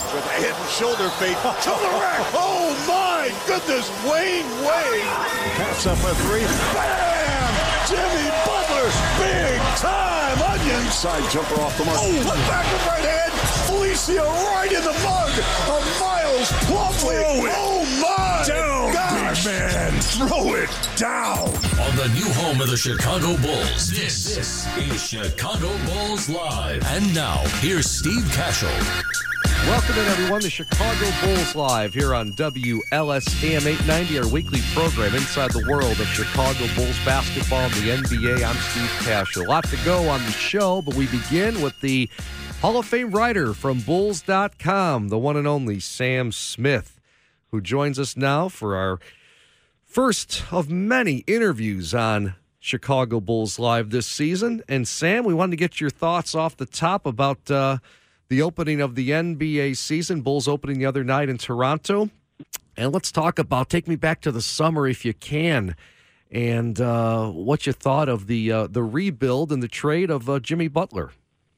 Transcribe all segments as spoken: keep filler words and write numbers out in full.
with a head and shoulder fake to the rack. Oh, my goodness. Wayne Wade. Pass up a three. Bam! Jimmy Butler. Big time onion. Side jumper off the mark. Oh, put back of right hand. Felicia right in the mug of Miles Plumlee. Oh, my Down, gosh. big man. Throw it down. On the new home of the Chicago Bulls, this, this is Chicago Bulls Live. And now, here's Steve Cashel. Welcome in, everyone, to Chicago Bulls Live here on W L S A M eight ninety, our weekly program inside the world of Chicago Bulls basketball and the N B A. I'm Steve Cashel. A lot to go on the show, but we begin with the Hall of Fame writer from Bulls dot com, the one and only Sam Smith, who joins us now for our first of many interviews on Chicago Bulls Live this season. And Sam, we wanted to get your thoughts off the top about uh, the opening of the N B A season. Bulls opening the other night in Toronto. And let's talk about, take me back to the summer if you can, and uh, what you thought of the uh, the rebuild and the trade of uh, Jimmy Butler.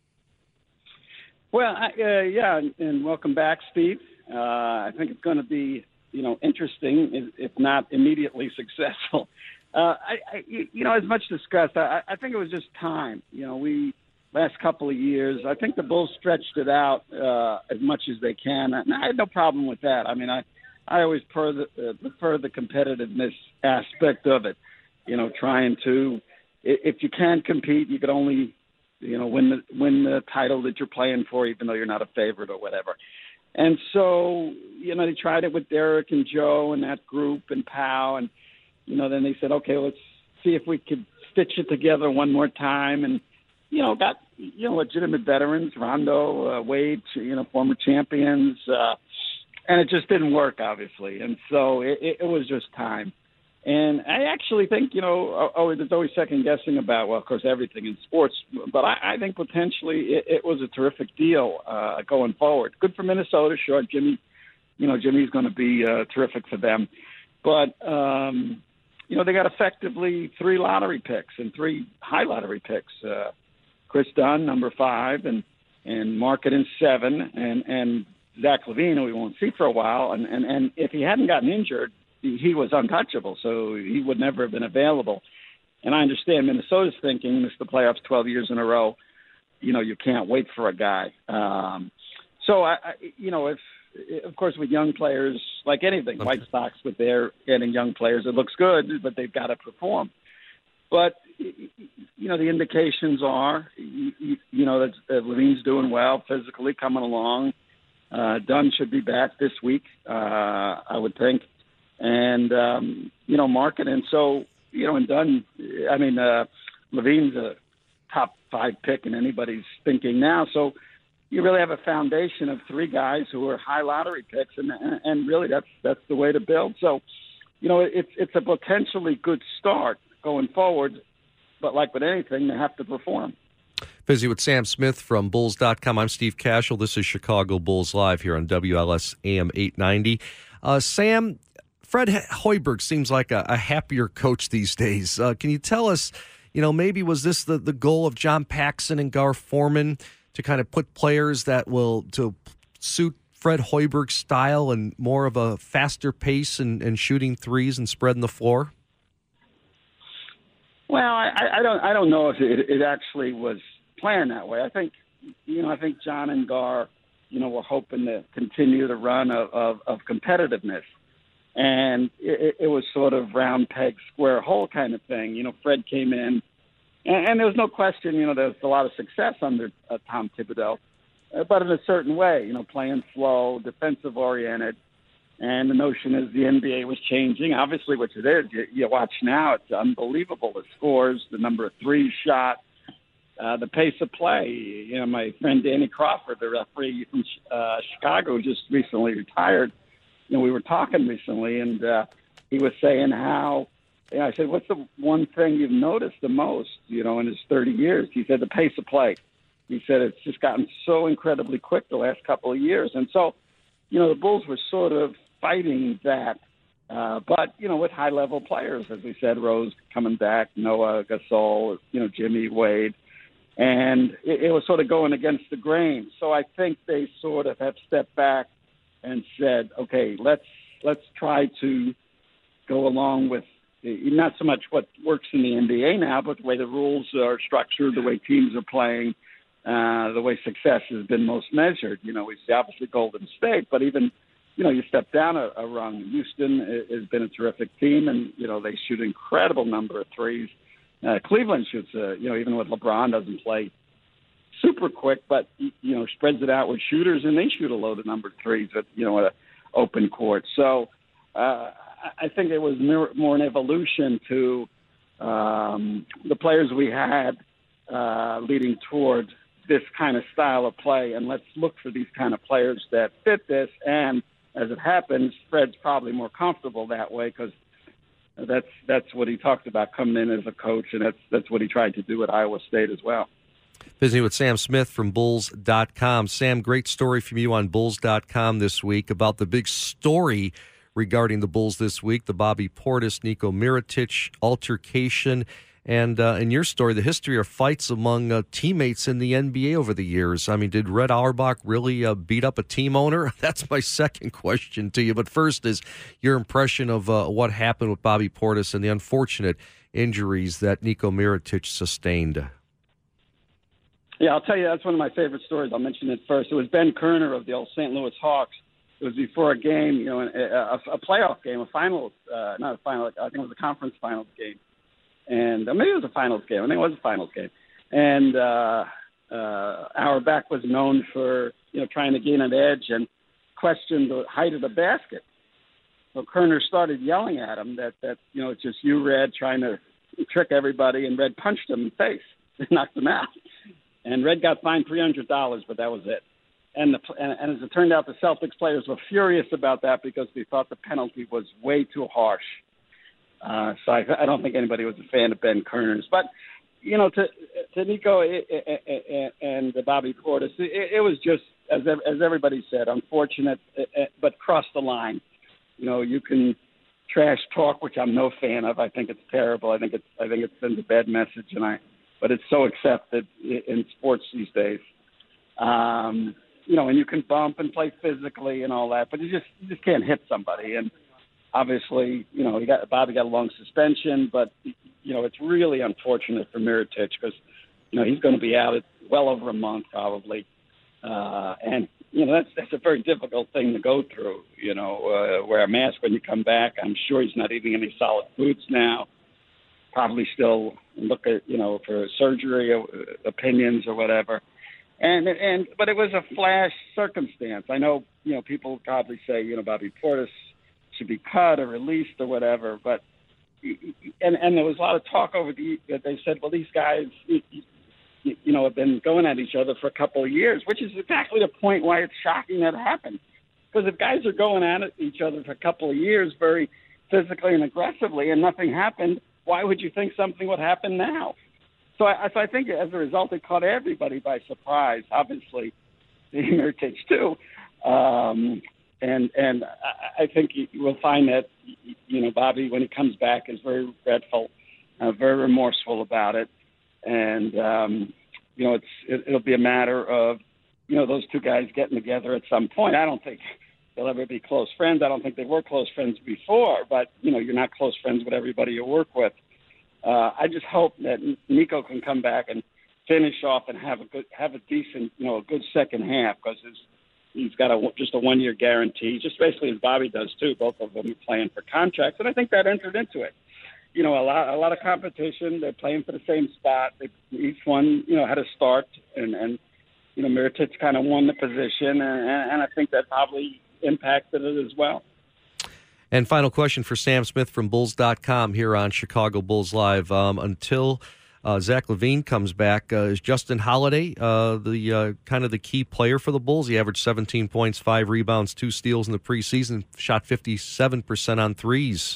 Well, I, uh, yeah, and, and welcome back, Steve. Uh, I think it's going to be, you know, interesting, if not immediately successful. Uh, I, I, you know, as much discussed, I, I think it was just time. You know, we last couple of years, I think the Bulls stretched it out uh, as much as they can, and I had no problem with that. I mean, I, I always prefer the, uh, prefer the competitiveness aspect of it. You know, trying to, if you can compete, you could only, you know, win the win the title that you're playing for, even though you're not a favorite or whatever. And so, you know, they tried it with Derek and Joe and that group and Powell. And, you know, then they said, okay, let's see if we could stitch it together one more time. And, you know, got, you know, legitimate veterans, Rondo, uh, Wade, you know, former champions. Uh, and it just didn't work, obviously. And so it, it was just time. And I actually think, you know, oh, there's always second guessing about, well, of course, everything in sports. But I, I think potentially it, it was a terrific deal uh, going forward. Good for Minnesota, sure. Jimmy, you know, Jimmy's going to be uh, terrific for them. But, um, you know, they got effectively three lottery picks and three high lottery picks. Uh, Chris Dunn, number five, and, and Markkanen, seven, and, and Zach LaVine, who we won't see for a while. And, and, and if he hadn't gotten injured, he was untouchable, so he would never have been available. And I understand Minnesota's thinking, missed the playoffs twelve years in a row. You know, you can't wait for a guy. Um, so, I, I, you know, if of course with young players, like anything, White Sox with their getting young players, it looks good, but they've got to perform. But, you know, the indications are, you, you know, that, that Levine's doing well, physically coming along. Uh, Dunn should be back this week, uh, I would think. And, um, you know, Markkanen. So, you know, and Dunn, I mean, uh, Levine's a top five pick in anybody's thinking now. So you really have a foundation of three guys who are high lottery picks, and and really that's that's the way to build. So, you know, it's it's a potentially good start going forward, but like with anything, they have to perform. Busy with Sam Smith from Bulls dot com. I'm Steve Cashel. This is Chicago Bulls Live here on W L S A M eight ninety. Uh, Sam, Fred Hoiberg seems like a, a happier coach these days. Uh, can you tell us, you know, maybe was this the, the goal of John Paxson and Gar Forman to kind of put players that will to suit Fred Hoiberg's style and more of a faster pace and, and shooting threes and spreading the floor? Well, I, I don't I don't know if it, it actually was planned that way. I think, you know, I think John and Gar, you know, were hoping to continue the run of, of, of competitiveness. And it, it was sort of round peg, square hole kind of thing. You know, Fred came in, and, and there was no question, you know, there was a lot of success under uh, Tom Thibodeau, uh, but in a certain way, you know, playing slow, defensive-oriented. And the notion is the N B A was changing. Obviously, which it is. You, you watch now, it's unbelievable. The scores, the number of threes shot, uh, the pace of play. You know, my friend Danny Crawford, the referee from uh, Chicago, just recently retired. You know, we were talking recently, and uh, he was saying how, you know, I said, what's the one thing you've noticed the most, you know, in his thirty years? He said, the pace of play. He said, it's just gotten so incredibly quick the last couple of years. And so, you know, the Bulls were sort of fighting that. Uh, but, you know, with high-level players, as we said, Rose coming back, Noah, Gasol, you know, Jimmy, Wade. and it, it was sort of going against the grain. So I think they sort of have stepped back and said, okay, let's let's try to go along with not so much what works in the N B A now, but the way the rules are structured, the way teams are playing, uh, the way success has been most measured. You know, we see obviously Golden State, but even, you know, you step down a, a rung. Houston has been a terrific team, and, you know, they shoot an incredible number of threes. Uh, Cleveland shoots, uh, you know, even with LeBron doesn't play super quick, but, you know, spreads it out with shooters, and they shoot a load of number threes at, you know, at an open court. So, uh, I think it was more an evolution to um, the players we had uh, leading toward this kind of style of play, and let's look for these kind of players that fit this. And as it happens, Fred's probably more comfortable that way because that's that's what he talked about coming in as a coach, and that's that's what he tried to do at Iowa State as well. Visiting with Sam Smith from Bulls dot com. Sam, great story from you on Bulls dot com this week about the big story regarding the Bulls this week, the Bobby Portis, Niko Mirotic altercation, and uh, in your story, the history of fights among uh, teammates in the N B A over the years. I mean, did Red Auerbach really uh, beat up a team owner? That's my second question to you. But first is your impression of uh, what happened with Bobby Portis and the unfortunate injuries that Niko Mirotic sustained. Yeah, I'll tell you, that's one of my favorite stories. I'll mention it first. It was Ben Kerner of the old Saint Louis Hawks. It was before a game, you know, a, a playoff game, a finals, uh, not a final, I think it was a conference finals game. And uh, maybe it was a finals game. I think it was a finals game. And uh, uh, Auerbach was known for, you know, trying to gain an edge and question the height of the basket. So Kerner started yelling at him that, that you know, it's just you, Red, trying to trick everybody. And Red punched him in the face and knocked him out. And Red got fined three hundred dollars, but that was it. And, the, and, and as it turned out, the Celtics players were furious about that because they thought the penalty was way too harsh. Uh, so I, I don't think anybody was a fan of Ben Kerner's. But, you know, to, to Niko and Bobby Portis, it, it was just, as as everybody said, unfortunate, but crossed the line. You know, you can trash talk, which I'm no fan of. I think it's terrible. I think it's I think it sends a bad message, and I. But it's so accepted in sports these days. Um, you know, and you can bump and play physically and all that, but you just you just can't hit somebody. And obviously, you know, he got Bobby got a long suspension, but you know, it's really unfortunate for Mirotic because you know he's going to be out at well over a month probably, uh, and you know that's that's a very difficult thing to go through. You know, uh, wear a mask when you come back. I'm sure he's not eating any solid foods now. Probably still look at, you know, for surgery or opinions or whatever. And, and, but it was a flash circumstance. I know, you know, people probably say, you know, Bobby Portis should be cut or released or whatever, but, and, and there was a lot of talk over the, that they said, well, these guys, you know, have been going at each other for a couple of years, which is exactly the point why it's shocking that it happened. Because if guys are going at each other for a couple of years very physically and aggressively and nothing happened, why would you think something would happen now? So I, so I think as a result, it caught everybody by surprise, obviously, Mirotic too. Um, and and I, I think you will find that, you know, Bobby, when he comes back, is very regretful, uh, very remorseful about it. And, um, you know, it's it, it'll be a matter of, you know, those two guys getting together at some point. I don't think they'll ever be close friends. I don't think they were close friends before, but, you know, you're not close friends with everybody you work with. Uh, I just hope that Niko can come back and finish off and have a good, have a decent, you know, a good second half because he's got a, just a one-year guarantee, just basically as Bobby does too. Both of them are playing for contracts, and I think that entered into it. You know, a lot, a lot of competition. They're playing for the same spot. They, each one, you know, had a start, and, and you know, Mirotic kind of won the position, and, and I think that probably impacted it as well. And final question for Sam Smith from Bulls dot com here on Chicago Bulls Live. Um, until uh, Zach LaVine comes back, uh, is Justin Holiday uh, the uh, kind of the key player for the Bulls? He averaged seventeen points, five rebounds, two steals in the preseason, shot fifty-seven percent on threes.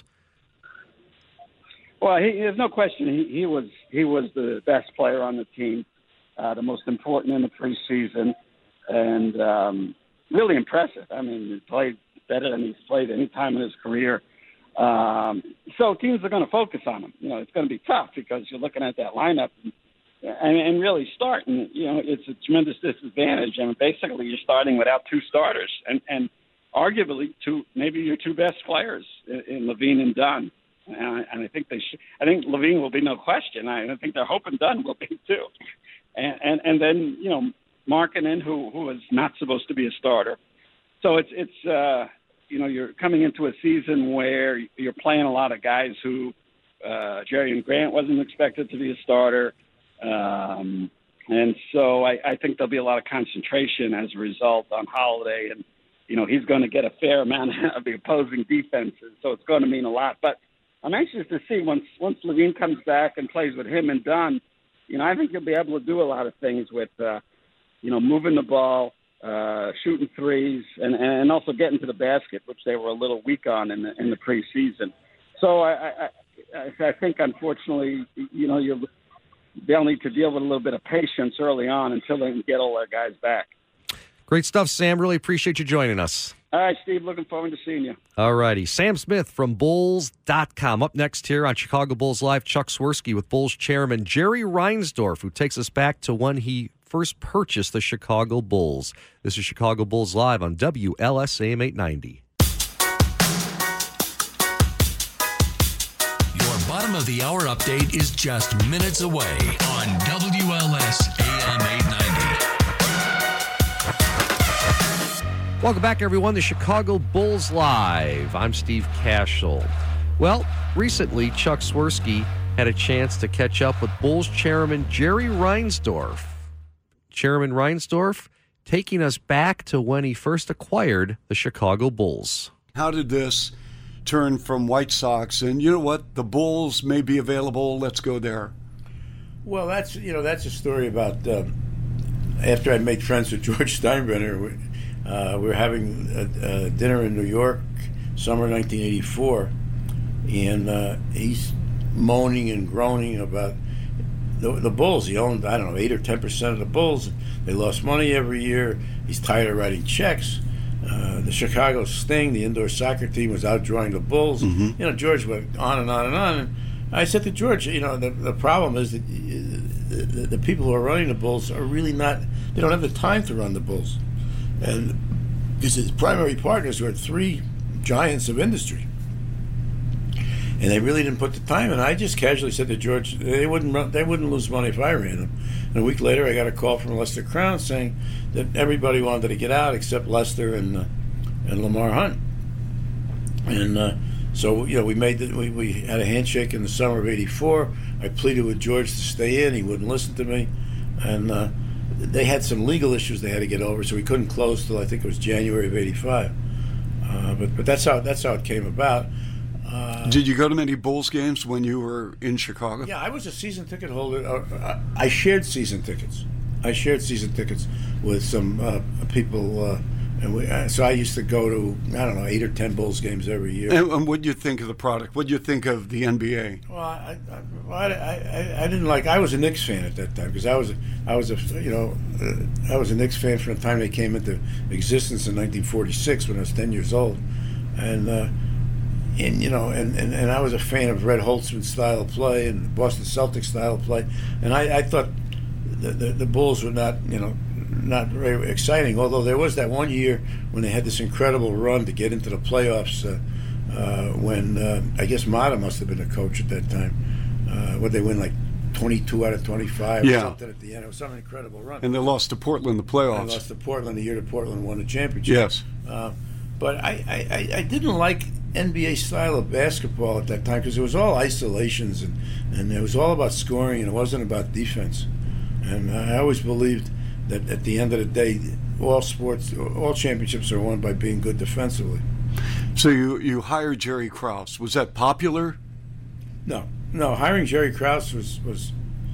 Well, he, there's no question he, he was he was the best player on the team, uh, the most important in the preseason, and um, really impressive. I mean, he played better than he's played any time in his career. Um, so teams are going to focus on him. You know, it's going to be tough because you're looking at that lineup. And and, and really start. And, you know, it's a tremendous disadvantage. I mean, basically, you're starting without two starters, and, and arguably two, maybe your two best players in, in Levine and Dunn. And I, and I think they should. I think Levine will be no question. I, I think they're hoping Dunn will be too. And and, and then you know Markkanen, who who is not supposed to be a starter. So it's it's uh, you know you're coming into a season where you're playing a lot of guys who uh, Jerian Grant wasn't expected to be a starter, um, and so I, I think there'll be a lot of concentration as a result on Holiday, and you know he's going to get a fair amount of the opposing defenses, so it's going to mean a lot. But I'm anxious to see once once Levine comes back and plays with him and Dunn. You know, I think he'll be able to do a lot of things with, uh, you know, moving the ball, uh, shooting threes, and, and also getting to the basket, which they were a little weak on in the in the preseason. So I I, I think unfortunately, you know, you'll they'll need to deal with a little bit of patience early on until they can get all their guys back. Great stuff, Sam. Really appreciate you joining us. All right, Steve, looking forward to seeing you. All righty. Sam Smith from Bulls dot com. Up next here on Chicago Bulls Live, Chuck Swirsky with Bulls chairman Jerry Reinsdorf, who takes us back to when he first purchased the Chicago Bulls. This is Chicago Bulls Live on W L S A M eight ninety. Your bottom of the hour update is just minutes away on W L S A M eight ninety. Welcome back, everyone, to Chicago Bulls Live. I'm Steve Cashel. Well, recently, Chuck Swirsky had a chance to catch up with Bulls chairman Jerry Reinsdorf. Chairman Reinsdorf taking us back to when he first acquired the Chicago Bulls. How did this turn from White Sox and, you know what, the Bulls may be available, let's go there? Well, that's, you know, that's a story about uh, after I made friends with George Steinbrenner. Uh, we were having a, a dinner in New York, summer nineteen eighty-four, and uh, he's moaning and groaning about the, the Bulls. He owned, I don't know, eight or ten percent of the Bulls. They lost money every year. He's tired of writing checks. Uh, the Chicago Sting, the indoor soccer team, was outdrawing the Bulls. Mm-hmm. You know, George went on and on and on. And I said to George, you know, the, the problem is that the, the, the people who are running the Bulls are really not, they don't have the time to run the Bulls. And because his primary partners were three giants of industry, and they really didn't put the time in. I just casually said to George, they wouldn't run, they wouldn't lose money if I ran them. And a week later, I got a call from Lester Crown saying that everybody wanted to get out except Lester and uh, and Lamar Hunt. And uh, so you know, we made the, we we had a handshake in the summer of eighty-four. I pleaded with George to stay in. He wouldn't listen to me, and. Uh, They had some legal issues they had to get over, so we couldn't close till I think it was January of eighty-five. Uh, but but that's how that's how it came about. Uh, Did you go to many Bulls games when you were in Chicago? Yeah, I was a season ticket holder. Uh, I shared season tickets. I shared season tickets with some uh, people, uh, and we, uh, so I used to go to I don't know eight or ten Bulls games every year. And, and what did you think of the product? What did you think of the N B A? Well, I I, I, I, I didn't like. I was a Knicks fan at that time because I was I was a you know uh, I was a Knicks fan from the time they came into existence in nineteen forty-six when I was ten years old, and uh, and you know and, and, and I was a fan of Red Holtzman's style of play and Boston Celtics style of play, and I, I thought the, the the Bulls were not you know. not very exciting, although there was that one year when they had this incredible run to get into the playoffs uh, uh, when uh, I guess Mata must have been a coach at that time. Uh, what they win like twenty-two out of twenty-five yeah. or something at the end. It was some incredible run. And they lost to Portland the playoffs. And they lost to Portland the year that Portland won the championship. Yes. Uh, but I, I, I didn't like N B A style of basketball at that time because it was all isolations and, and it was all about scoring and it wasn't about defense. And I always believed that at the end of the day, all sports, all championships are won by being good defensively. So you, you hired Jerry Krause. Was that popular? No. No, hiring Jerry Krause was, was,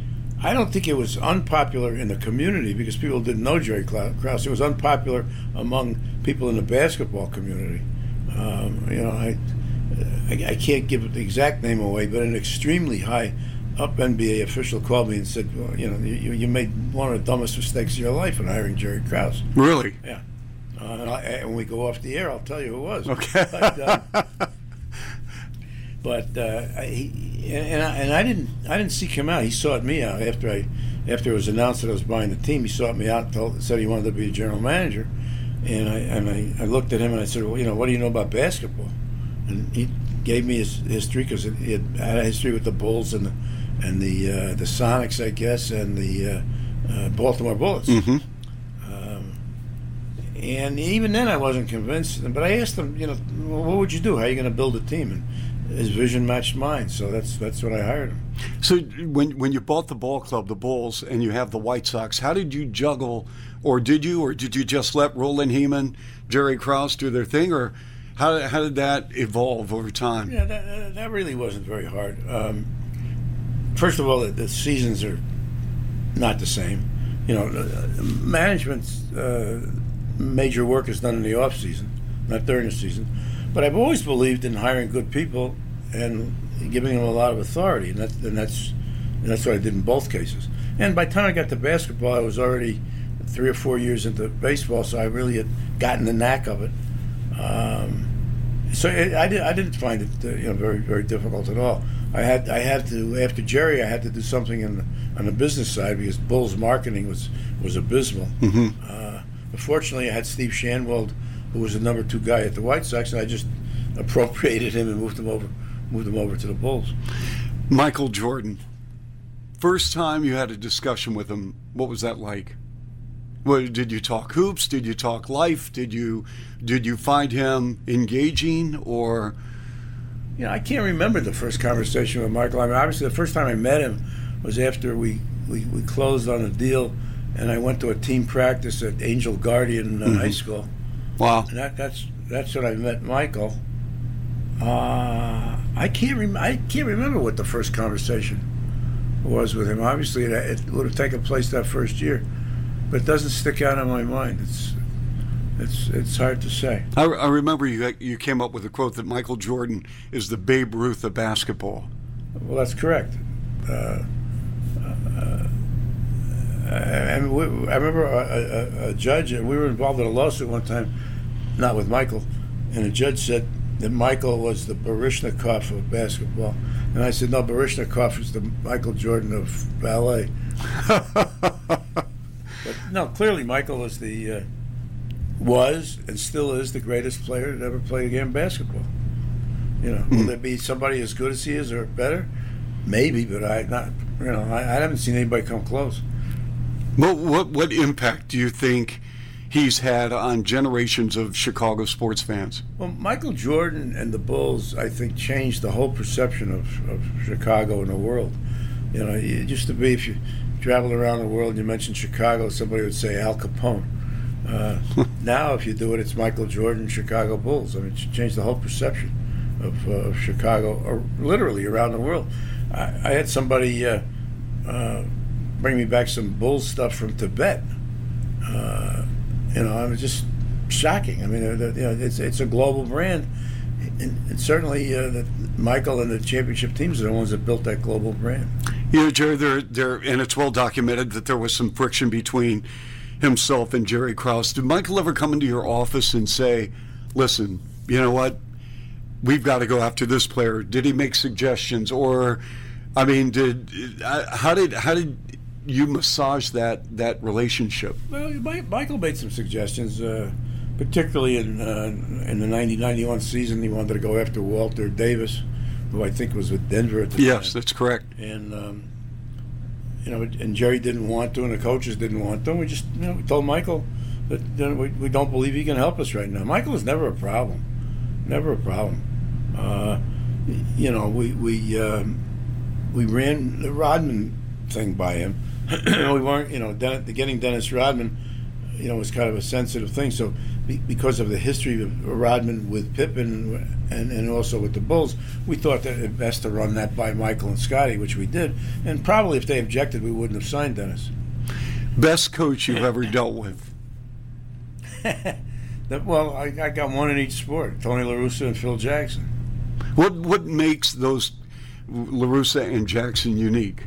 I don't think it was unpopular in the community because people didn't know Jerry Krause. It was unpopular among people in the basketball community. Um, you know, I, I, I can't give the exact name away, but an extremely high up N B A official called me and said, well, you know, you, you made one of the dumbest mistakes of your life in hiring Jerry Krause. Really? Yeah. Uh, and, I, and when we go off the air, I'll tell you who it was. Okay. But, uh, but uh, he, and I, and I didn't I didn't seek him out. He sought me out after I after it was announced that I was buying the team, he sought me out and told, said he wanted to be a general manager. And I and I, I looked at him and I said, well, you know, what do you know about basketball? And he gave me his history because he had had a history with the Bulls and the, and the uh, the Sonics, I guess, and the uh, uh, Baltimore Bullets. Mm-hmm. Um, and even then, I wasn't convinced. But I asked him, you know, well, what would you do? How are you going to build a team? And his vision matched mine, so that's that's what I hired him. So when when you bought the ball club, the Bulls, and you have the White Sox, how did you juggle, or did you, or did you just let Roland Heeman, Jerry Krause do their thing, or how how did that evolve over time? Yeah, that, that really wasn't very hard. Um, first of all, the, the seasons are not the same. You know, management's uh, major work is done in the off season, not during the season. But I've always believed in hiring good people and giving them a lot of authority, and, that, and that's and that's what I did in both cases. And by the time I got to basketball, I was already three or four years into baseball, so I really had gotten the knack of it. Um, so it, I, did, I didn't find it uh, you know very very difficult at all. I had I had to after Jerry, I had to do something in the, on the business side because Bulls marketing was was abysmal. Mm-hmm. Uh, fortunately, I had Steve Shanwald, who was the number two guy at the White Sox, and I just appropriated him and moved him over, moved him over to the Bulls. Michael Jordan. First time you had a discussion with him, what was that like? What, did you talk hoops? Did you talk life? Did you did you find him engaging, or? You know, I can't remember the first conversation with Michael. I mean, obviously, the first time I met him was after we, we, we closed on a deal, and I went to a team practice at Angel Guardian uh, Mm-hmm. High School. Wow. And that, that's that's when I met Michael. Uh, I can't rem- I can't remember what the first conversation was with him. Obviously, it, it would have taken place that first year, but it doesn't stick out in my mind. It's it's it's hard to say. I, I remember you you came up with a quote that Michael Jordan is the Babe Ruth of basketball. Well, that's correct. Uh, uh, I, I, mean, we, I remember a, a, a judge, and we were involved in a lawsuit one time, not with Michael, and a judge said that Michael was the Baryshnikov of basketball. And I said, no, Baryshnikov is the Michael Jordan of ballet. But no, clearly Michael was the, uh, was and still is the greatest player that ever played a game of basketball. You know, will there be somebody as good as he is or better? Maybe, but I not. You know, I, I haven't seen anybody come close. What, what what impact do you think he's had on generations of Chicago sports fans? Well, Michael Jordan and the Bulls, I think, changed the whole perception of, of Chicago and the world. You know, it used to be if you traveled around the world and you mentioned Chicago, somebody would say Al Capone. Uh, now, if you do it, it's Michael Jordan, Chicago Bulls. I mean, it changed the whole perception of, uh, of Chicago, or literally around the world. I, I had somebody uh, uh, bring me back some Bulls stuff from Tibet. Uh, you know, I was just shocking. I mean, uh, you know, it's it's a global brand, and, and certainly uh, the, Michael and the championship teams are the ones that built that global brand. You know, Jerry, there, there, and it's well documented that there was some friction between himself and Jerry Krause. Did Michael ever come into your office and say, "Listen, you know what? We've got to go after this player"? Did he make suggestions, or, I mean, did uh, how did how did you massage that that relationship? Well, Michael made some suggestions, uh, particularly in uh, in the ninety ninety-one season. He wanted to go after Walter Davis, who I think was with Denver at the Yes, time. that's correct. And um, you know, and Jerry didn't want to, and the coaches didn't want to. We just, you know, we told Michael that you know, we, we don't believe he can help us right now. Michael was never a problem, never a problem. Uh, you know, we we um, we ran the Rodman thing by him. We weren't, you know, Den- getting Dennis Rodman, you know, was kind of a sensitive thing. So be- because of the history of Rodman with Pippen and, and also with the Bulls, we thought that it best to run that by Michael and Scotty, which we did. And probably if they objected, we wouldn't have signed Dennis. Best coach you've ever dealt with? that, well, I, I got one in each sport: Tony La Russa and Phil Jackson. What what makes those La Russa and Jackson unique?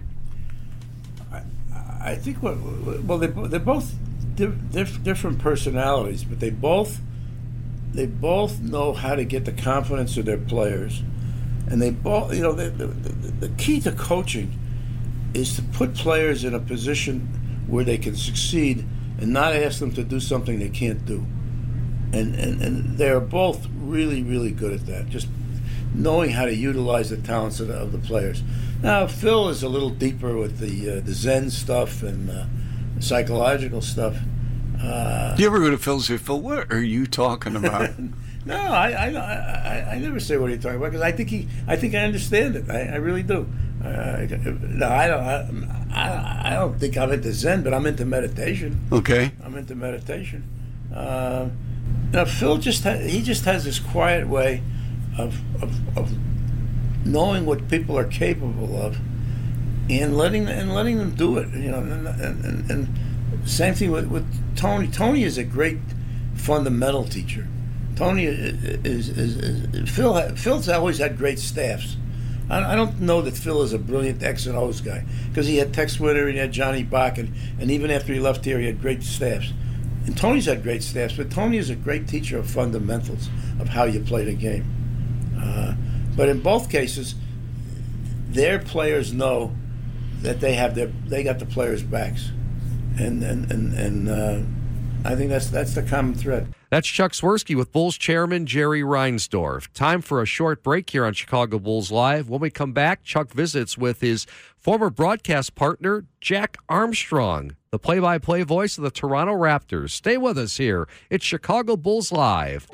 I think what well they they're both diff, different personalities, but they both they both know how to get the confidence of their players, and they both you know the the, the key to coaching is to put players in a position where they can succeed and not ask them to do something they can't do. And, and, and they're both really, really good at that, just knowing how to utilize the talents of the, of the players. Now, Phil is a little deeper with the uh, the Zen stuff and uh, psychological stuff. Uh, Do you ever go to Phil and say, Phil, what are you talking about? no, I I, I I never say what are you talking about, because I think he I think I understand it. I, I really do. Uh, no, I don't. I, I, I don't think I'm into Zen, but I'm into meditation. Okay. I'm into meditation. Uh, now Phil just ha- he just has this quiet way of, of of knowing what people are capable of, and letting and letting them do it. You know, and and, and same thing with, with Tony. Tony is a great fundamental teacher. Tony is, is, is, is Phil. Phil's always had great staffs. I, I don't know that Phil is a brilliant X and O's guy, because he had Tex Winter and he had Johnny Bach, and, and even after he left here, he had great staffs. And Tony's had great staffs, but Tony is a great teacher of fundamentals of how you play the game. Uh, but in both cases, their players know that they have their they got the players' backs, and and and, and uh, I think that's that's the common thread. That's Chuck Swirsky with Bulls chairman Jerry Reinsdorf. Time for a short break here on Chicago Bulls Live. When we come back, Chuck visits with his former broadcast partner, Jack Armstrong, the play-by-play voice of the Toronto Raptors. Stay with us here. It's Chicago Bulls Live.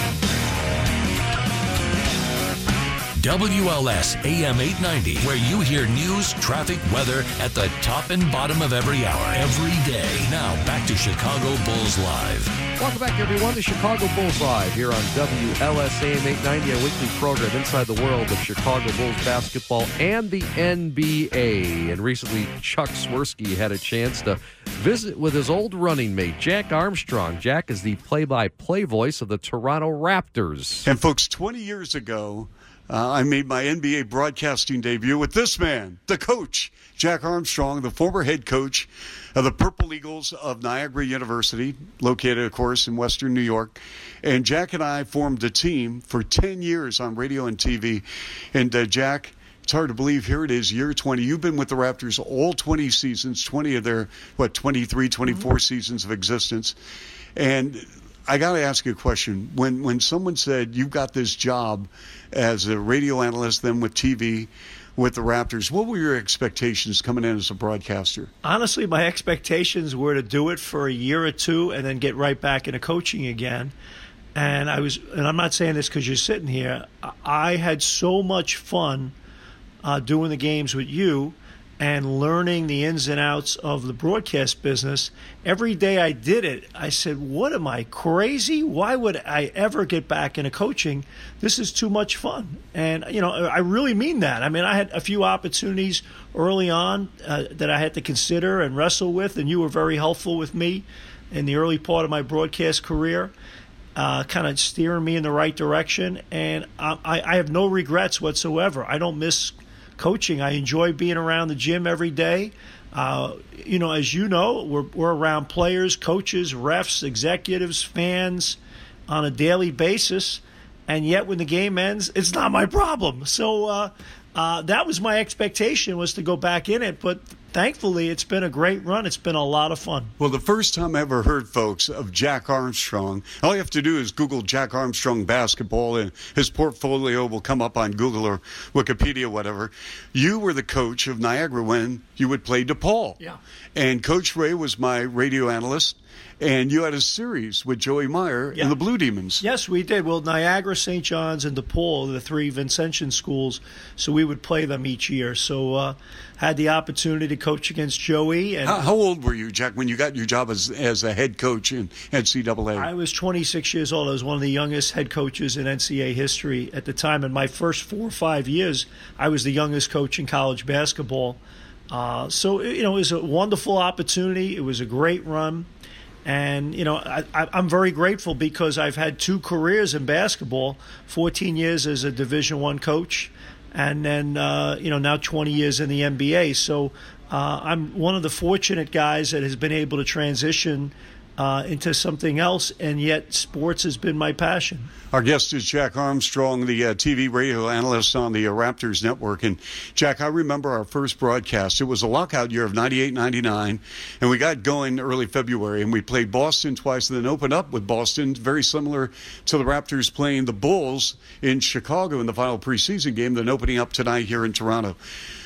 W L S A M eight ninety, where you hear news, traffic, weather at the top and bottom of every hour, every day. Now, back to Chicago Bulls Live. Welcome back, everyone, to Chicago Bulls Live here on W L S A M eight ninety, a weekly program inside the world of Chicago Bulls basketball and the N B A. And recently, Chuck Swirsky had a chance to visit with his old running mate, Jack Armstrong. Jack is the play-by-play voice of the Toronto Raptors. And folks, twenty years ago, Uh, I made my N B A broadcasting debut with this man, the coach, Jack Armstrong, the former head coach of the Purple Eagles of Niagara University, located, of course, in Western New York. And Jack and I formed a team for ten years on radio and T V. And uh, Jack, it's hard to believe, here it is, year twenty. You've been with the Raptors all twenty seasons, twenty of their, what, twenty-three, twenty-four mm-hmm. seasons of existence. And I got to ask you a question. When when someone said you've got this job as a radio analyst, then with T V, with the Raptors, what were your expectations coming in as a broadcaster? Honestly, my expectations were to do it for a year or two and then get right back into coaching again. And I was, and I'm not saying this because you're sitting here. I had so much fun uh, doing the games with you and learning the ins and outs of the broadcast business. Every day I did it, I said, what am I, crazy? Why would I ever get back into coaching? This is too much fun. And, you know, I really mean that. I mean, I had a few opportunities early on uh, that I had to consider and wrestle with, and you were very helpful with me in the early part of my broadcast career, uh, kind of steering me in the right direction. And I, I have no regrets whatsoever. I don't miss coaching. I enjoy being around the gym every day. Uh, you know, as you know, we're, we're around players, coaches, refs, executives, fans on a daily basis. And yet when the game ends, it's not my problem. So uh, uh, that was my expectation, was to go back in it. But thankfully, it's been a great run. It's been a lot of fun. Well, the first time I ever heard, folks, of Jack Armstrong, all you have to do is Google Jack Armstrong basketball, and his portfolio will come up on Google or Wikipedia, whatever. You were the coach of Niagara when you would play DePaul. Yeah. And Coach Ray was my radio analyst. And you had a series with Joey Meyer yeah. and the Blue Demons. Yes, we did. Well, Niagara, Saint John's, and DePaul, the three Vincentian schools, so we would play them each year. So uh, had the opportunity to coach against Joey. And how, how old were you, Jack, when you got your job as as a head coach in N C double A? I was twenty-six years old. I was one of the youngest head coaches in N C double A history at the time. In my first four or five years, I was the youngest coach in college basketball. Uh, so, you know, it was a wonderful opportunity. It was a great run. And, you know, I, I'm very grateful because I've had two careers in basketball, fourteen years as a Division One coach, and then, uh, you know, now twenty years in the N B A. So uh, I'm one of the fortunate guys that has been able to transition uh, into something else, and yet sports has been my passion. Our guest is Jack Armstrong, the uh, T V radio analyst on the uh, Raptors Network. And, Jack, I remember our first broadcast. It was a lockout year of ninety-eight ninety-nine, and we got going early February, and we played Boston twice and then opened up with Boston, very similar to the Raptors playing the Bulls in Chicago in the final preseason game, then opening up tonight here in Toronto.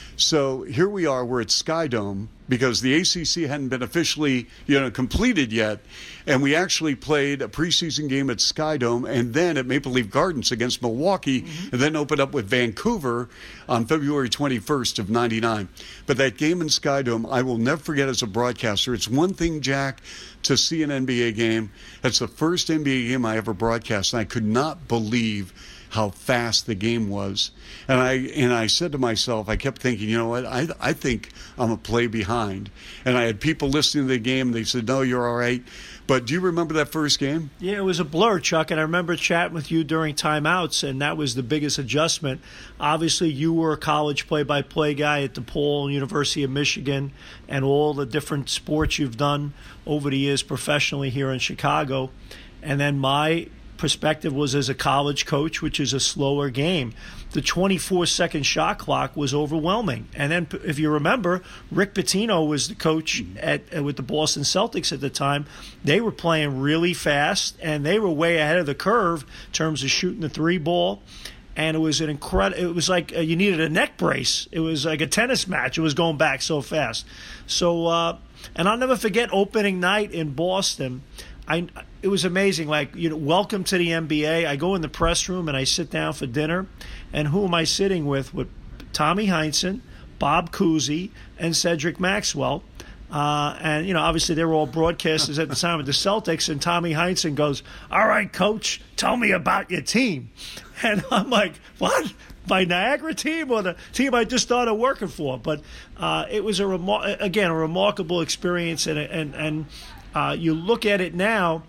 So here we are, we're at Skydome because the A C C hadn't been officially, you know, completed yet, and we actually played a preseason game at Skydome and then at Maple Leaf Gardens against Milwaukee, mm-hmm. and then opened up with Vancouver on February twenty-first of ninety-nine. But that game in Skydome, I will never forget as a broadcaster. It's one thing, Jack, to see an N B A game. That's the first N B A game I ever broadcast, and I could not believe how fast the game was. And I and I said to myself, I kept thinking, you know what, I I think I'm a play behind. And I had people listening to the game, and they said, no, you're all right. But do you remember that first game? Yeah, it was a blur, Chuck, and I remember chatting with you during timeouts, and that was the biggest adjustment. Obviously, you were a college play-by-play guy at DePaul, University of Michigan, and all the different sports you've done over the years professionally here in Chicago. And then my perspective was as a college coach, which is a slower game. The twenty-four second shot clock was overwhelming. And then, if you remember, Rick Pitino was the coach at with the Boston Celtics at the time. They were playing really fast, and they were way ahead of the curve in terms of shooting the three ball. And it was an incredible. It was like uh, you needed a neck brace. It was like a tennis match. It was going back so fast. So, uh, and I'll never forget opening night in Boston. I, it was amazing. Like, you know, welcome to the N B A. I go in the press room and I sit down for dinner. And who am I sitting with? With Tommy Heinsohn, Bob Cousy, and Cedric Maxwell. Uh, and, you know, obviously they were all broadcasters at the time with the Celtics. And Tommy Heinsohn goes, all right, coach, tell me about your team. And I'm like, what? My Niagara team or the team I just started working for? But uh, it was, a remar- again, a remarkable experience. And, and, and uh, you look at it now,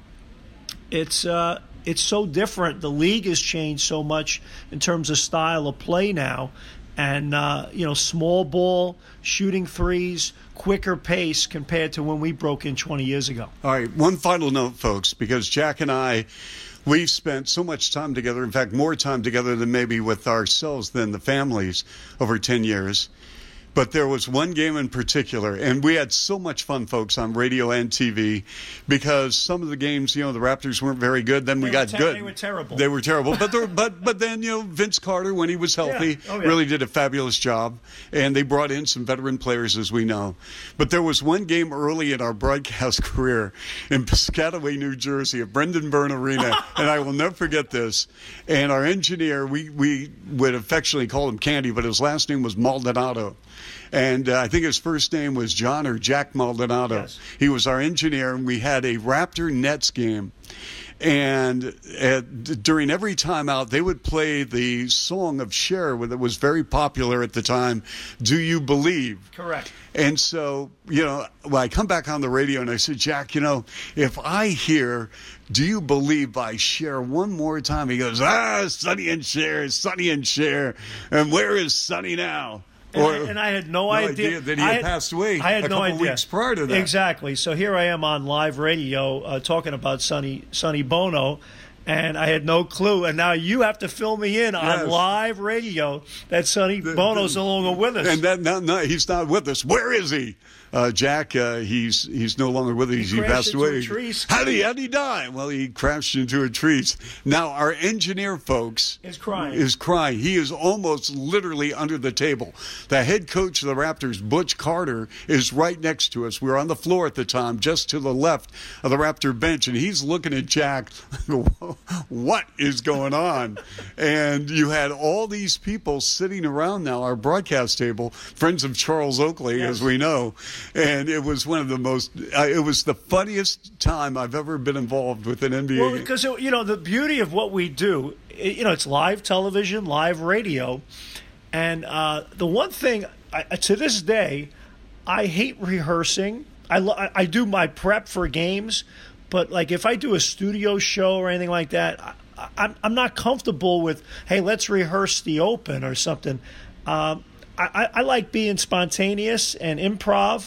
it's uh, it's so different. The league has changed so much in terms of style of play now. And, uh, you know, small ball, shooting threes, quicker pace compared to when we broke in twenty years ago. All right, one final note, folks, because Jack and I, we've spent so much time together, in fact, more time together than maybe with ourselves than the families over ten years. But there was one game in particular, and we had so much fun, folks, on radio and T V, because some of the games, you know, the Raptors weren't very good. Then we they got ter- good. They were terrible. They were terrible. But there, but but then, you know, Vince Carter, when he was healthy, yeah. Oh, yeah. really did a fabulous job. And they brought in some veteran players, as we know. But there was one game early in our broadcast career in Piscataway, New Jersey, at Brendan Byrne Arena, and I will never forget this. And our engineer, we, we would affectionately call him Candy, but his last name was Maldonado. And uh, I think his first name was John or Jack Maldonado. Yes. He was our engineer, and we had a Raptor Nets game. And at, during every timeout, they would play the song of Cher that was very popular at the time, Do You Believe? Correct. And so, you know, when I come back on the radio and I said, Jack, you know, if I hear Do You Believe by Cher one more time, he goes, ah, Sonny and Cher, Sonny and Cher. And where is Sonny now? And, Or, I, and I had no, no idea. idea that he had, had passed away I had a no couple idea. weeks prior to that. Exactly. So here I am on live radio uh, talking about Sonny, Sonny Bono, and I had no clue. And now you have to fill me in Yes. on live radio that Sonny The- Bono's the- no longer with us. And that no, no, he's not with us. Where is he? Uh, Jack, uh, he's he's no longer with us. He, He he crashed passed into away. a tree. How did he, how did he die? Well, he crashed into a tree. Now, our engineer, folks, Is crying. Is crying. He is almost literally under the table. The head coach of the Raptors, Butch Carter, is right next to us. We were on the floor at the time, just to the left of the Raptor bench, and he's looking at Jack. What is going on? And you had all these people sitting around now, our broadcast table, friends of Charles Oakley, Yes. as we know. And it was one of the most, uh, it was the funniest time I've ever been involved with an N B A Well, game. because, you know, the beauty of what we do, you know, it's live television, live radio. And uh, the one thing, I, to this day, I hate rehearsing. I, lo- I do my prep for games. But, like, if I do a studio show or anything like that, I, I'm, I'm not comfortable with, hey, let's rehearse the open or something. Um, I, I like being spontaneous and improv,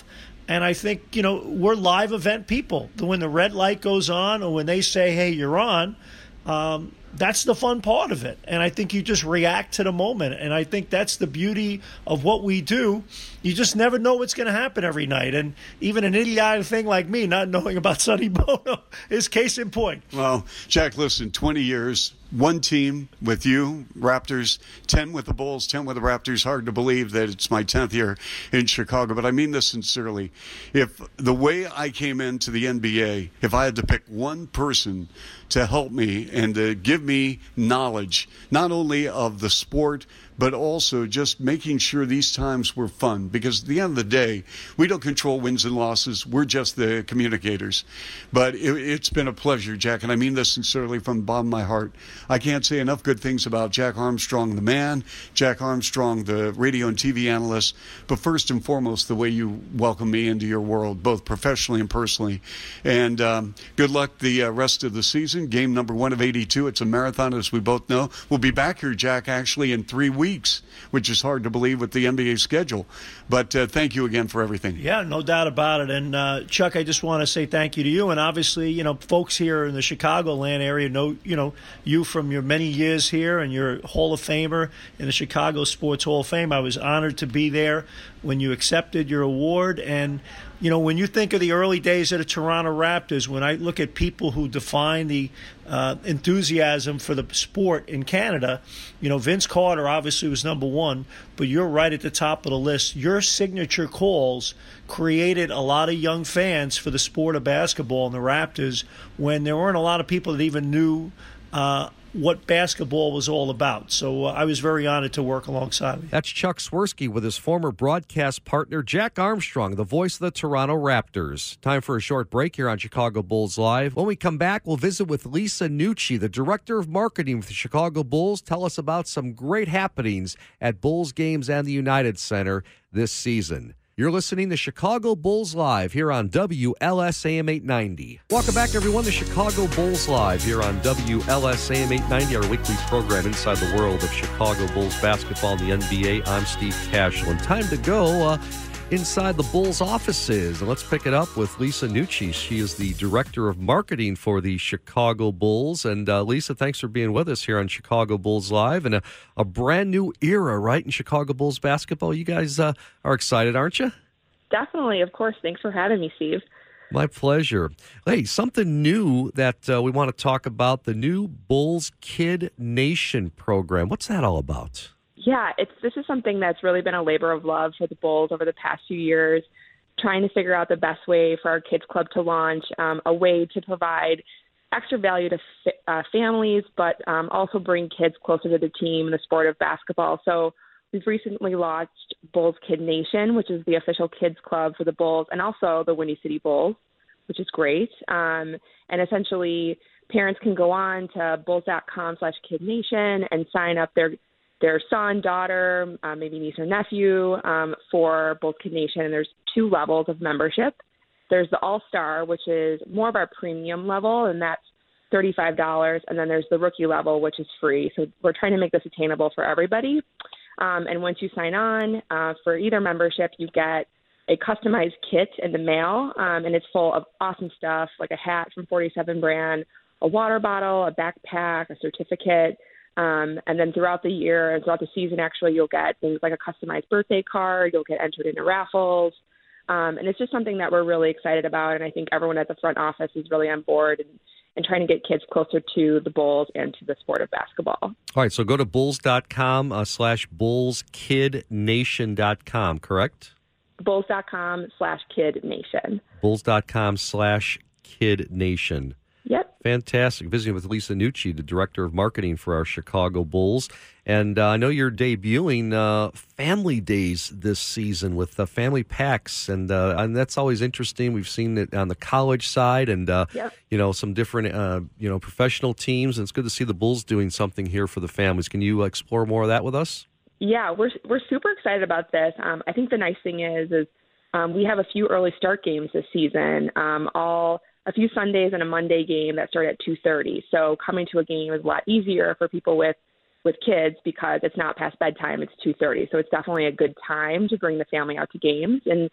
And I think, you know, we're live event people. When the red light goes on or when they say, hey, you're on, um, that's the fun part of it. And I think you just react to the moment. And I think that's the beauty of what we do. You just never know what's going to happen every night. And even an idiotic thing like me not knowing about Sonny Bono is case in point. Well, Jack, listen, twenty years, one team with you, Raptors, ten with the Bulls, ten with the Raptors. Hard to believe that it's my tenth year in Chicago, but I mean this sincerely. If the way I came into the N B A, if I had to pick one person to help me and to give me knowledge, not only of the sport, but also just making sure these times were fun. Because at the end of the day, we don't control wins and losses. We're just the communicators. But it, it's been a pleasure, Jack, and I mean this sincerely from the bottom of my heart. I can't say enough good things about Jack Armstrong, the man, Jack Armstrong, the radio and T V analyst, but first and foremost, the way you welcome me into your world, both professionally and personally. And um, good luck the uh, rest of the season. Game number one of eighty-two. It's a marathon, as we both know. We'll be back here, Jack, actually in three weeks. weeks, which is hard to believe with the N B A schedule. But uh, thank you again for everything. Yeah, no doubt about it. And, uh, Chuck, I just want to say thank you to you. And obviously, you know, folks here in the Chicagoland area know, you know, you from your many years here and you're a Hall of Famer in the Chicago Sports Hall of Fame. I was honored to be there when you accepted your award. And, you know, when you think of the early days of the Toronto Raptors, when I look at people who define the uh, enthusiasm for the sport in Canada, you know, Vince Carter obviously was number one, but you're right at the top of the list. Your signature calls created a lot of young fans for the sport of basketball and the Raptors when there weren't a lot of people that even knew uh, what basketball was all about. So uh, I was very honored to work alongside you. That's Chuck Swirsky with his former broadcast partner, Jack Armstrong, the voice of the Toronto Raptors. Time for a short break here on Chicago Bulls Live. When we come back, we'll visit with Lisa Nucci, the Director of Marketing with the Chicago Bulls. Tell us about some great happenings at Bulls games and the United Center this season. You're listening to Chicago Bulls Live here on W L S A M eight ninety. Welcome back, everyone, to Chicago Bulls Live here on W L S A M eight ninety, our weekly program inside the world of Chicago Bulls basketball and the N B A. I'm Steve Cashel. And time to go uh, inside the Bulls offices. And let's pick it up with Lisa Nucci. She is the Director of Marketing for the Chicago Bulls. And uh, Lisa, thanks for being with us here on Chicago Bulls Live. And a, a brand new era, right, in Chicago Bulls basketball. You guys uh, are excited, aren't you? Definitely, of course. Thanks for having me, Steve. My pleasure. Hey, something new that uh, we want to talk about, the new Bulls Kid Nation program. What's that all about? Yeah, it's this is something that's really been a labor of love for the Bulls over the past few years, trying to figure out the best way for our kids club to launch, um, a way to provide extra value to uh, families, but um, also bring kids closer to the team in the sport of basketball. So we've recently launched Bulls Kid Nation, which is the official kids club for the Bulls, and also the Windy City Bulls, which is great. Um, and essentially, parents can go on to bulls.com slash Kid Nation and sign up their their son, daughter, uh, maybe niece or nephew um, for Bulls Kid Nation. And there's two levels of membership. There's the All-Star, which is more of our premium level, and that's thirty-five dollars. And then there's the rookie level, which is free. So we're trying to make this attainable for everybody. Um, and once you sign on uh, for either membership, you get a customized kit in the mail, um, and it's full of awesome stuff like a hat from forty-seven brand, a water bottle, a backpack, a certificate. Um, and then throughout the year and throughout the season, actually, you'll get things like a customized birthday card. You'll get entered into raffles. Um, and it's just something that we're really excited about. And I think everyone at the front office is really on board and, and trying to get kids closer to the Bulls and to the sport of basketball. All right, so go to bulls.com uh, slash bullskidnation dot com, correct? Bulls.com slash Kid Nation. Bulls.com slash Kid Nation. Yep. Fantastic. Visiting with Lisa Nucci, the Director of Marketing for our Chicago Bulls. And uh, I know you're debuting uh, Family Days this season with uh, family packs, and uh, and that's always interesting. We've seen it on the college side and, uh, yep. you know, some different, uh, you know, professional teams. And it's good to see the Bulls doing something here for the families. Can you explore more of that with us? Yeah, we're we're super excited about this. Um, I think the nice thing is, is um, we have a few early start games this season, um, all a few Sundays and a Monday game that start at two thirty. So coming to a game is a lot easier for people with, with kids because it's not past bedtime. It's two thirty. So it's definitely a good time to bring the family out to games. And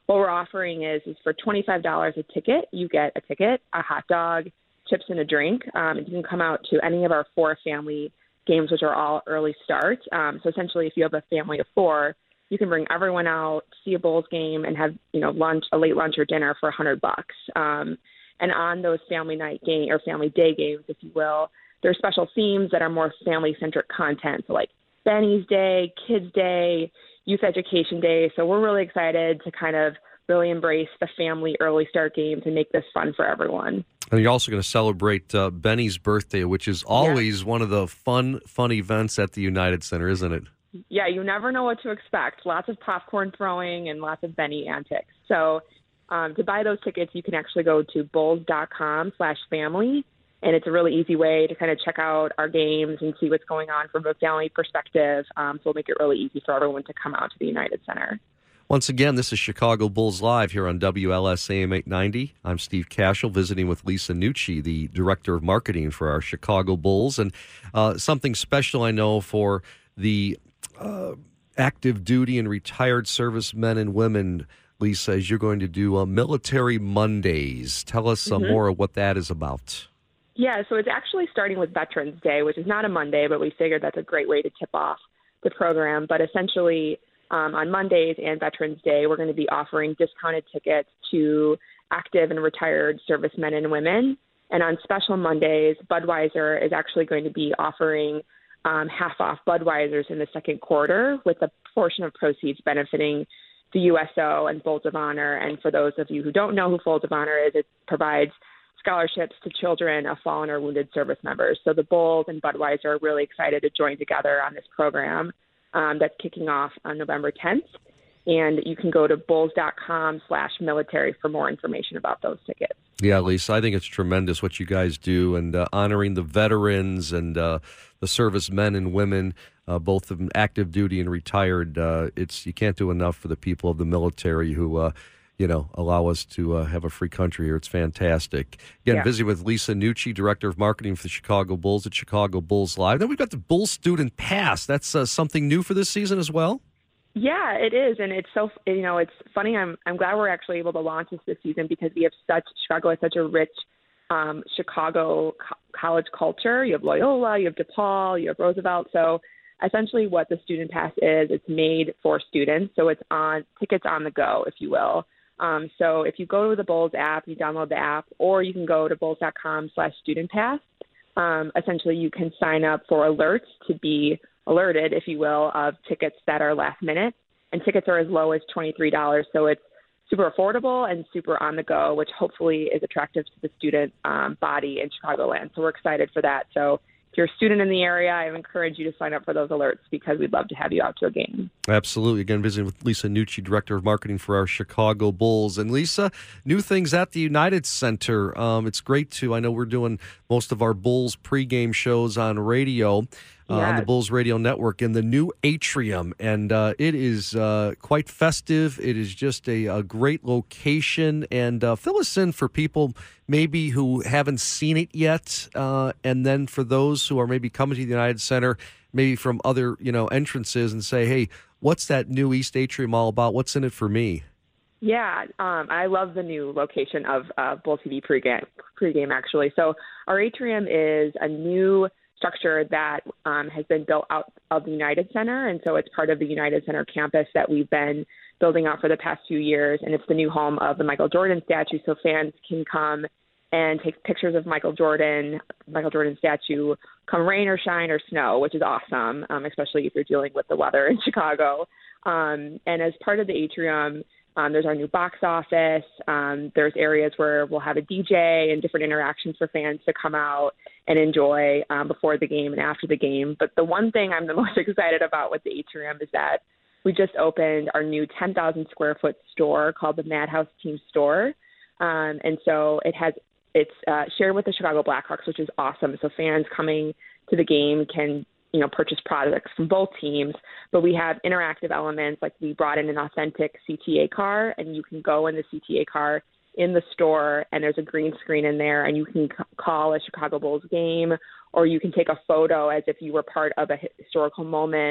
what we're offering is, is for twenty-five dollars a ticket, you get a ticket, a hot dog, chips, and a drink. Um, and you can come out to any of our four family games, which are all early start. Um, so essentially, if you have a family of four, you can bring everyone out, see a Bulls game, and have, you know, lunch, a late lunch or dinner for a hundred bucks. Um, and on those family night game or family day games, if you will, there are special themes that are more family-centric content, so like Benny's Day, Kids Day, Youth Education Day. So we're really excited to kind of really embrace the family early start games and make this fun for everyone. And you're also going to celebrate uh, Benny's birthday, which is always yeah. one of the fun, fun events at the United Center, isn't it? Yeah, you never know what to expect. Lots of popcorn throwing and lots of Benny antics. So um, to buy those tickets, you can actually go to bulls.com slash family. And it's a really easy way to kind of check out our games and see what's going on from a family perspective. Um, so we'll make it really easy for everyone to come out to the United Center. Once again, this is Chicago Bulls Live here on W L S A M eight ninety. I'm Steve Cashel, visiting with Lisa Nucci, the Director of Marketing for our Chicago Bulls. And uh, something special I know for the uh, active duty and retired servicemen and women, Lisa, is you're going to do uh, Military Mondays. Tell us uh, mm-hmm. more of what that is about. Yeah, so it's actually starting with Veterans Day, which is not a Monday, but we figured that's a great way to tip off the program. But essentially, um, on Mondays and Veterans Day, we're going to be offering discounted tickets to active and retired servicemen and women. And on special Mondays, Budweiser is actually going to be offering um, half off Budweisers in the second quarter, with a portion of proceeds benefiting the U S O and Folds of Honor. And for those of you who don't know who Folds of Honor is, it provides scholarships to children of fallen or wounded service members. So the Bulls and Budweiser are really excited to join together on this program um, that's kicking off on November tenth. And you can go to bulls.com slash military for more information about those tickets. Yeah, Lisa, I think it's tremendous what you guys do, and uh, honoring the veterans and uh, the servicemen and women, uh, both of them active duty and retired. Uh, it's you can't do enough for the people of the military who uh, you know, allow us to uh, have a free country here. It's fantastic. Again, yeah. Visiting with Lisa Nucci, Director of Marketing for the Chicago Bulls at Chicago Bulls Live. Then we've got the Bulls Student Pass. That's uh, something new for this season as well? Yeah, it is. And it's so, you know, it's funny. I'm I'm glad we're actually able to launch this this season because we have such, Chicago has such a rich um, Chicago co- college culture. You have Loyola, you have DePaul, you have Roosevelt. So essentially what the Student Pass is, it's made for students. So it's on tickets on the go, if you will. Um, so if you go to the Bulls app, you download the app, or you can go to bulls.com slash student pass. Um, essentially, you can sign up for alerts to be alerted, if you will, of tickets that are last minute. And tickets are as low as twenty-three dollars. So it's super affordable and super on the go, which hopefully is attractive to the student um, body in Chicagoland. So we're excited for that. So if you're a student in the area, I encourage you to sign up for those alerts because we'd love to have you out to a game. Absolutely. Again, visiting with Lisa Nucci, Director of Marketing for our Chicago Bulls. And Lisa, new things at the United Center. Um, it's great to, I know we're doing most of our Bulls pregame shows on radio. Uh, yes. On the Bulls Radio Network in the new atrium, and uh, it is uh, quite festive. It is just a, a great location, and uh, fill us in for people maybe who haven't seen it yet, uh, and then for those who are maybe coming to the United Center, maybe from other you know entrances, and say, hey, what's that new East Atrium all about? What's in it for me? Yeah, um, I love the new location of uh, Bull T V pregame, pregame, actually. So our atrium is a new structure that um, has been built out of the United Center, and so it's part of the United Center campus that we've been building out for the past few years, and it's the new home of the Michael Jordan statue, so fans can come and take pictures of Michael Jordan, Michael Jordan statue, come rain or shine or snow, which is awesome, um, especially if you're dealing with the weather in Chicago. Um, and as part of the atrium, Um, there's our new box office. Um, there's areas where we'll have a D J and different interactions for fans to come out and enjoy um, before the game and after the game. But the one thing I'm the most excited about with the atrium is that we just opened our new ten thousand square foot store called the Madhouse Team Store. Um, and so it has it's uh, shared with the Chicago Blackhawks, which is awesome. So fans coming to the game can you know, purchase products from both teams, but we have interactive elements, like we brought in an authentic C T A car, and you can go in the C T A car in the store, and there's a green screen in there, and you can c- call a Chicago Bulls game, or you can take a photo as if you were part of a historical moment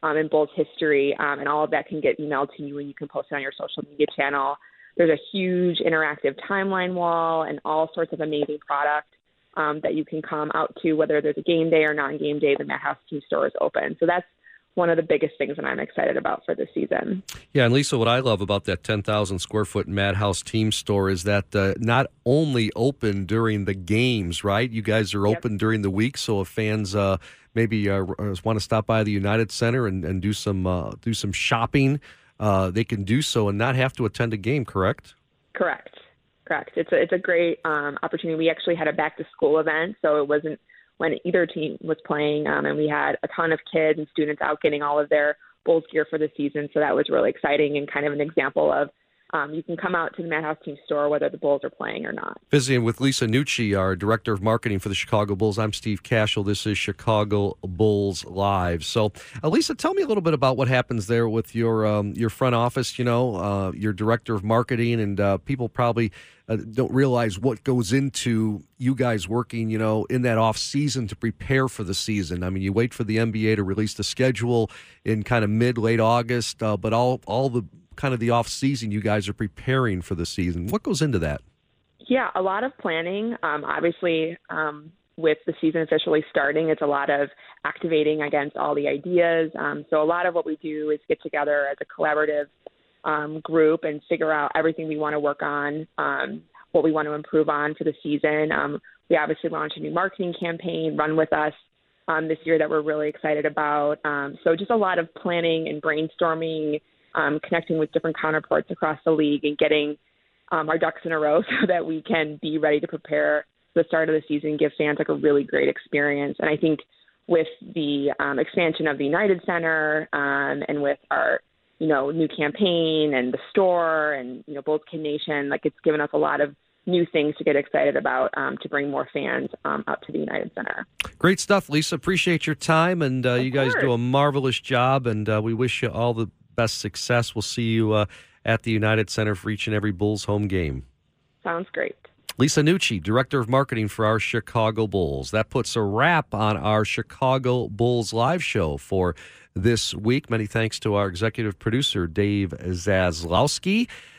um, in Bulls history, um, and all of that can get emailed to you, and you can post it on your social media channel. There's a huge interactive timeline wall and all sorts of amazing product um, that you can come out to, whether there's a game day or non-game day. The Madhouse Team Store is open. So that's one of the biggest things that I'm excited about for this season. Yeah, and Lisa, what I love about that ten thousand square foot Madhouse Team Store is that uh, not only open during the games, right? You guys are open yep. during the week, so if fans uh, maybe uh, want to stop by the United Center and, and do some uh, do some shopping, uh, they can do so and not have to attend a game, correct? Correct. Correct. It's a, it's a great um, opportunity. We actually had a back-to-school event, so it wasn't when either team was playing, um, and we had a ton of kids and students out getting all of their Bulls gear for the season, so that was really exciting and kind of an example of um, you can come out to the Madhouse Team Store whether the Bulls are playing or not. Visiting with Lisa Nucci, our Director of Marketing for the Chicago Bulls. I'm Steve Cashel. This is Chicago Bulls Live. So, uh, Lisa, tell me a little bit about what happens there with your um, your front office, you know, uh, your Director of Marketing, and uh, people probably uh, don't realize what goes into you guys working, you know, in that off season to prepare for the season. I mean, you wait for the N B A to release the schedule in kind of mid, late August, uh, but all all the kind of the off season, you guys are preparing for the season. What goes into that? Yeah, a lot of planning. Um, obviously, um, with the season officially starting, it's a lot of activating against all the ideas. Um, so a lot of what we do is get together as a collaborative um, group and figure out everything we want to work on, um, what we want to improve on for the season. Um, we obviously launched a new marketing campaign, Run With Us, um, this year that we're really excited about. Um, so just a lot of planning and brainstorming, Um, connecting with different counterparts across the league and getting um, our ducks in a row so that we can be ready to prepare for the start of the season, give fans like a really great experience. And I think with the um, expansion of the United Center um, and with our, you know, new campaign and the store and, you know, Bulls Kid Nation, like it's given us a lot of new things to get excited about um, to bring more fans um, out to the United Center. Great stuff, Lisa. Appreciate your time, and uh, you guys do a marvelous job, and uh, we wish you all the best success. We'll see you uh, at the United Center for each and every Bulls home game. Sounds great. Lisa Nucci, Director of Marketing for our Chicago Bulls. That puts a wrap on our Chicago Bulls live show for this week. Many thanks to our executive producer, Dave Zaslowski.